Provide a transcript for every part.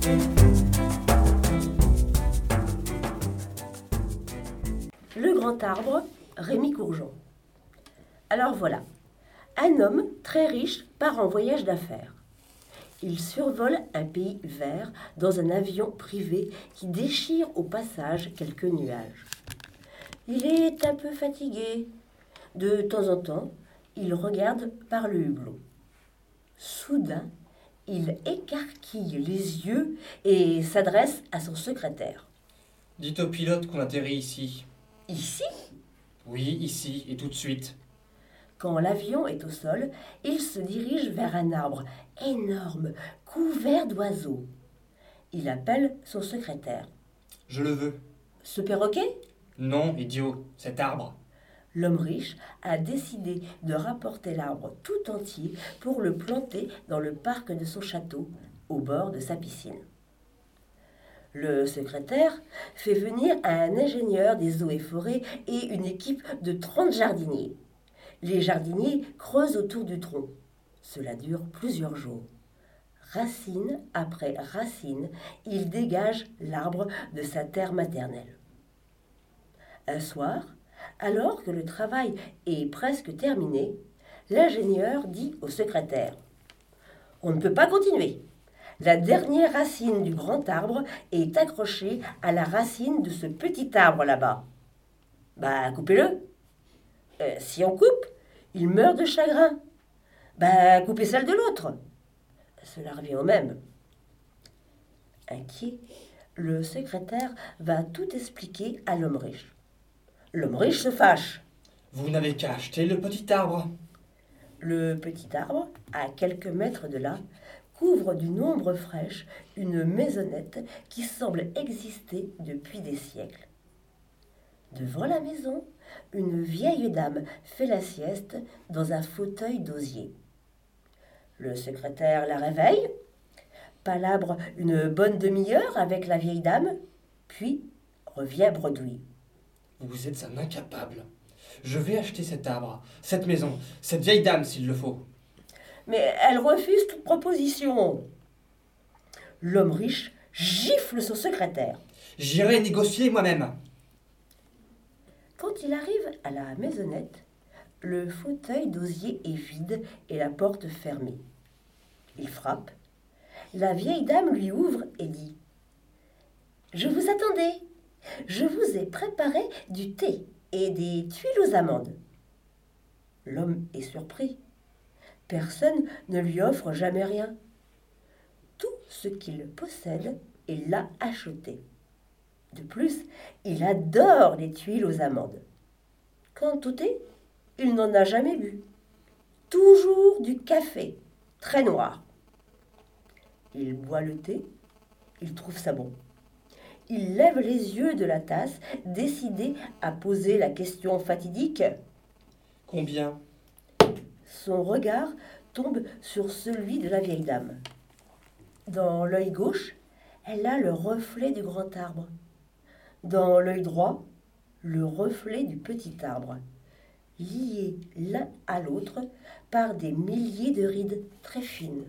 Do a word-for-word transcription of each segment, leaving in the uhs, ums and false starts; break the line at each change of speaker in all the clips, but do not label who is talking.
Le grand arbre, Rémi Courgeon. Alors voilà, un homme très riche part en voyage d'affaires. Il survole un pays vert dans un avion privé qui déchire au passage quelques nuages. Il est un peu fatigué. De temps en temps, il regarde par le hublot. Soudain, il écarquille les yeux et s'adresse à son secrétaire.
Dites au pilote qu'on atterrit ici.
Ici ?
Oui, ici, et tout de suite.
Quand l'avion est au sol, il se dirige vers un arbre énorme, couvert d'oiseaux. Il appelle son secrétaire.
Je le veux.
Ce perroquet ?
Non, idiot, cet arbre.
L'homme riche a décidé de rapporter l'arbre tout entier pour le planter dans le parc de son château, au bord de sa piscine. Le secrétaire fait venir un ingénieur des eaux et forêts et une équipe de trente jardiniers. Les jardiniers creusent autour du tronc. Cela dure plusieurs jours. Racine après racine, ils dégagent l'arbre de sa terre maternelle. Un soir, alors que le travail est presque terminé, l'ingénieur dit au secrétaire : « On ne peut pas continuer. La dernière racine du grand arbre est accrochée à la racine de ce petit arbre là-bas. Bah, coupez-le. Euh, si on coupe, il meurt de chagrin. Bah, coupez celle de l'autre. Cela revient au même. » Inquiet, le secrétaire va tout expliquer à l'homme riche. L'homme riche se fâche.
Vous n'avez qu'à acheter le petit arbre.
Le petit arbre, à quelques mètres de là, couvre d'une ombre fraîche une maisonnette qui semble exister depuis des siècles. Devant la maison, une vieille dame fait la sieste dans un fauteuil d'osier. Le secrétaire la réveille, palabre une bonne demi-heure avec la vieille dame, puis revient bredouille.
Vous êtes un incapable. Je vais acheter cet arbre, cette maison, cette vieille dame s'il le faut.
Mais elle refuse toute proposition. L'homme riche gifle son secrétaire.
J'irai négocier moi-même.
Quand il arrive à la maisonnette, le fauteuil d'osier est vide et la porte fermée. Il frappe. La vieille dame lui ouvre et dit : « Je vous attendais. Je vous ai préparé du thé et des tuiles aux amandes. » L'homme est surpris. Personne ne lui offre jamais rien. Tout ce qu'il possède, il l'a acheté. De plus, il adore les tuiles aux amandes. Quant au thé, il n'en a jamais bu. Toujours du café, très noir. Il boit le thé, il trouve ça bon. Il lève les yeux de la tasse, décidé à poser la question fatidique.
Combien ?
Son regard tombe sur celui de la vieille dame. Dans l'œil gauche, elle a le reflet du grand arbre. Dans l'œil droit, le reflet du petit arbre, liés l'un à l'autre par des milliers de rides très fines.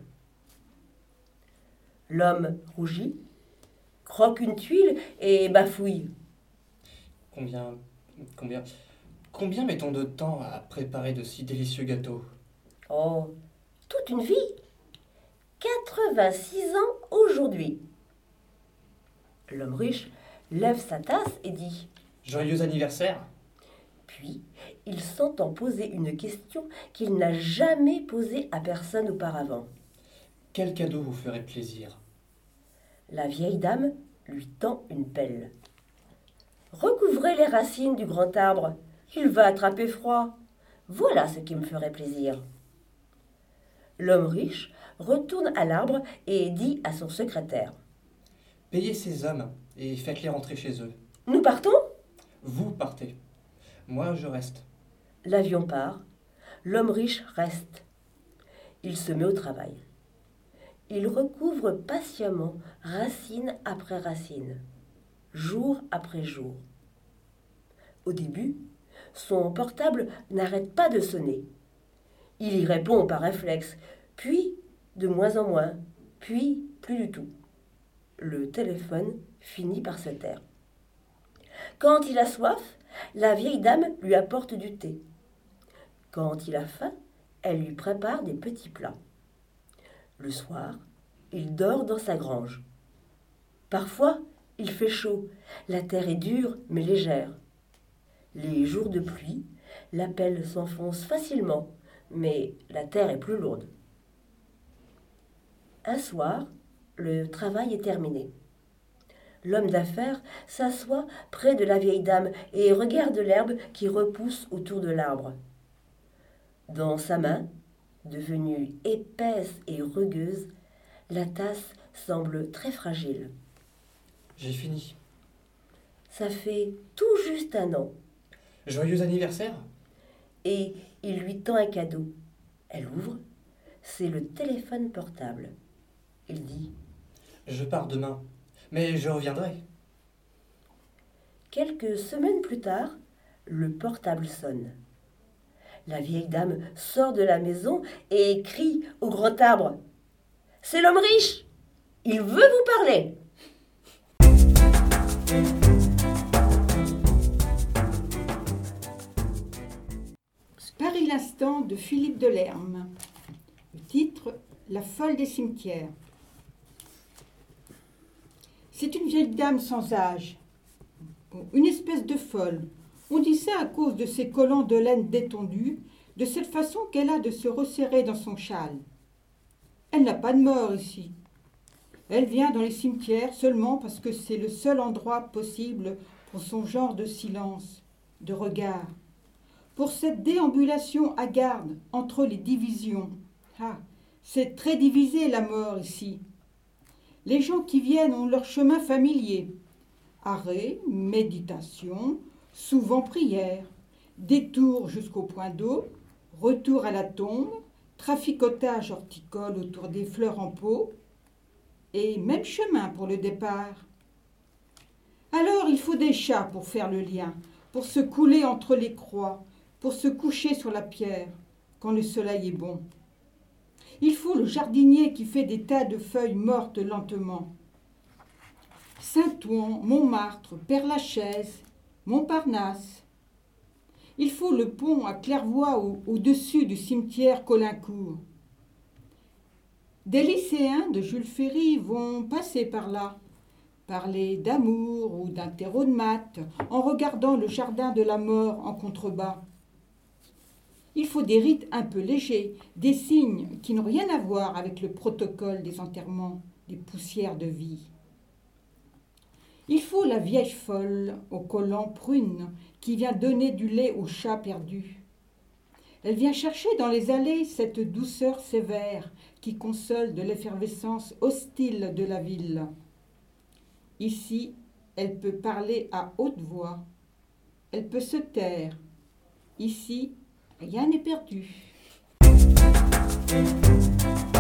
L'homme rougit, croque une tuile et bafouille.
Combien, combien, combien mettons de temps à préparer de si délicieux gâteaux ?
Oh, toute une vie. quatre-vingt-six ans aujourd'hui. L'homme riche lève sa tasse et dit : «
Joyeux anniversaire !»
Puis, il s'entend poser une question qu'il n'a jamais posée à personne auparavant.
Quel cadeau vous ferait plaisir ?
La vieille dame lui tend une pelle. « Recouvrez les racines du grand arbre. Il va attraper froid. Voilà ce qui me ferait plaisir. » L'homme riche retourne à l'arbre et dit à son secrétaire : «
Payez ces hommes et faites-les rentrer chez eux.
Nous partons ? »
Vous partez. Moi, je reste.
L'avion part. L'homme riche reste. Il se met au travail. Il recouvre patiemment racine après racine, jour après jour. Au début, son portable n'arrête pas de sonner. Il y répond par réflexe, puis de moins en moins, puis plus du tout. Le téléphone finit par se taire. Quand il a soif, la vieille dame lui apporte du thé. Quand il a faim, elle lui prépare des petits plats. Le soir, il dort dans sa grange. Parfois, il fait chaud. La terre est dure mais légère. Les jours de pluie, la pelle s'enfonce facilement, mais la terre est plus lourde. Un soir, le travail est terminé. L'homme d'affaires s'assoit près de la vieille dame et regarde l'herbe qui repousse autour de l'arbre. Dans sa main, devenue épaisse et rugueuse, la tasse semble très fragile.
J'ai fini.
Ça fait tout juste un an.
Joyeux anniversaire.
Et il lui tend un cadeau. Elle ouvre. C'est le téléphone portable. Il dit:
Je pars demain, mais je reviendrai.
Quelques semaines plus tard, le portable sonne. La vieille dame sort de la maison et crie au grand arbre: C'est l'homme riche! Il veut vous parler!
Paris l'instant de Philippe Delerme. Le titre: La folle des cimetières. C'est une vieille dame sans âge, une espèce de folle. On dit ça à cause de ses collants de laine détendus, de cette façon qu'elle a de se resserrer dans son châle. Elle n'a pas de mort ici. Elle vient dans les cimetières seulement parce que c'est le seul endroit possible pour son genre de silence, de regard, pour cette déambulation hagarde entre les divisions. Ah, c'est très divisé la mort ici. Les gens qui viennent ont leur chemin familier. Arrêt, méditation, souvent prière, détour jusqu'au point d'eau, retour à la tombe, traficotage horticole autour des fleurs en pot, et même chemin pour le départ. Alors il faut des chats pour faire le lien, pour se couler entre les croix, pour se coucher sur la pierre, quand le soleil est bon. Il faut le jardinier qui fait des tas de feuilles mortes lentement. Saint-Ouen, Montmartre, Père-Lachaise, Montparnasse. Il faut le pont à claire-voie au- au-dessus du cimetière Caulaincourt. Des lycéens de Jules Ferry vont passer par là, parler d'amour ou d'un terreau de maths en regardant le jardin de la mort en contrebas. Il faut des rites un peu légers, des signes qui n'ont rien à voir avec le protocole des enterrements, des poussières de vie. Il faut la vieille folle au collant prune qui vient donner du lait au chat perdu. Elle vient chercher dans les allées cette douceur sévère qui console de l'effervescence hostile de la ville. Ici, elle peut parler à haute voix. Elle peut se taire. Ici, rien n'est perdu.